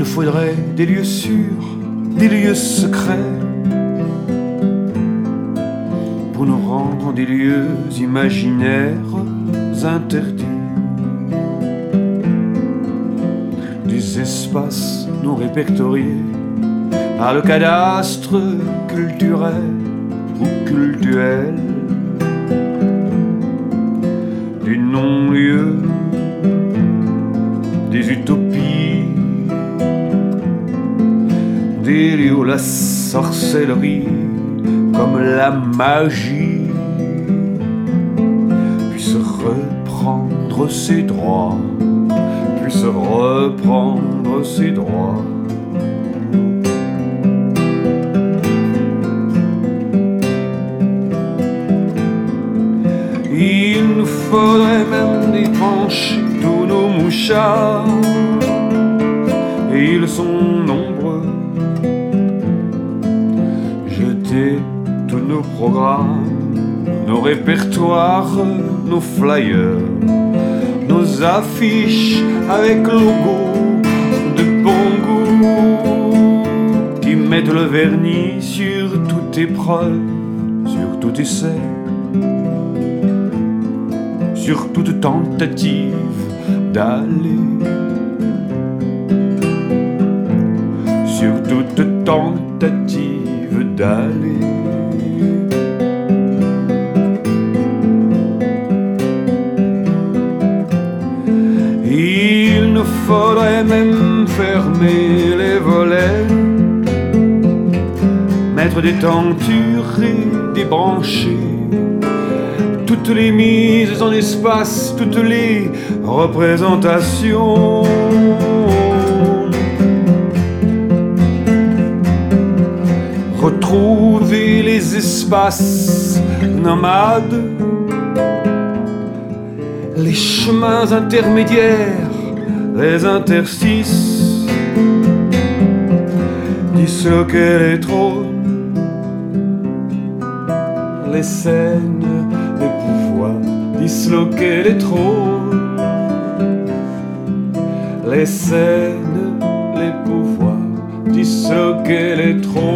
faudrait des lieux sûrs, des lieux secrets, pour nous rendre des lieux imaginaires interdits, des espaces non répertoriés par le cadastre culturel ou cultuel, des non-lieux, des utopies, des lieux où la sorcellerie, comme la magie, puisse reprendre ses droits, puisse reprendre ses droits. Il nous faudrait même dépencher tous nos mouchards, et ils sont nombreux, jeter tous nos programmes, nos répertoires, nos flyers, nos affiches avec logo de bon goût, qui mettent le vernis sur toute épreuve, sur tout essai, sur toute tentative d'aller, sur toute tentative d'aller. Il nous faudrait même fermer les volets, mettre des tentures et débrancher toutes les mises en espace, toutes les représentations. Retrouver les espaces nomades, les chemins intermédiaires, les interstices, disloquer les trônes, les scènes, les pouvoirs, disloquer les trônes, les scènes, les pouvoirs, disloquer les trônes.